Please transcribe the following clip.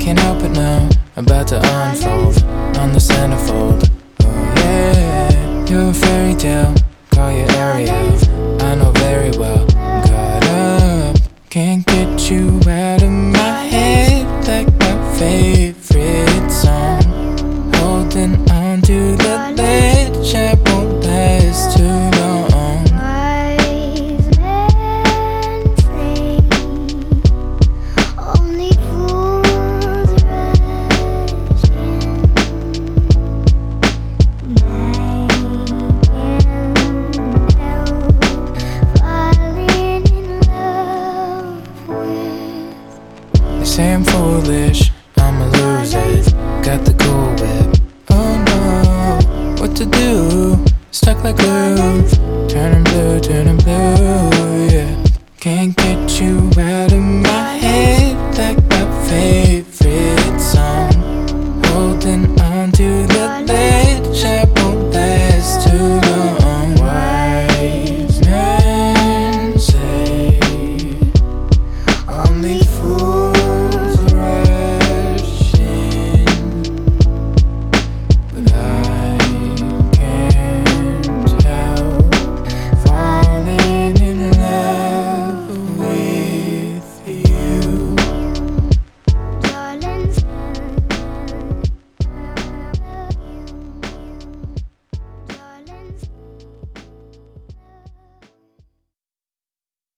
can't help it now, about to unfold on the centerfold. Oh yeah, you're a fairy tale, call you Ariel. I know very well, I'm caught up. Can't get you out of my head like my favorite song. Holding on to the ledge, I won't last too long. Wise men say only fools rush in. I can't help falling in love with. They say I'm foolish, I'ma lose it. Got the cool whip. Oh no, what to do? Stuck like glue. Turning blue, yeah. Can't get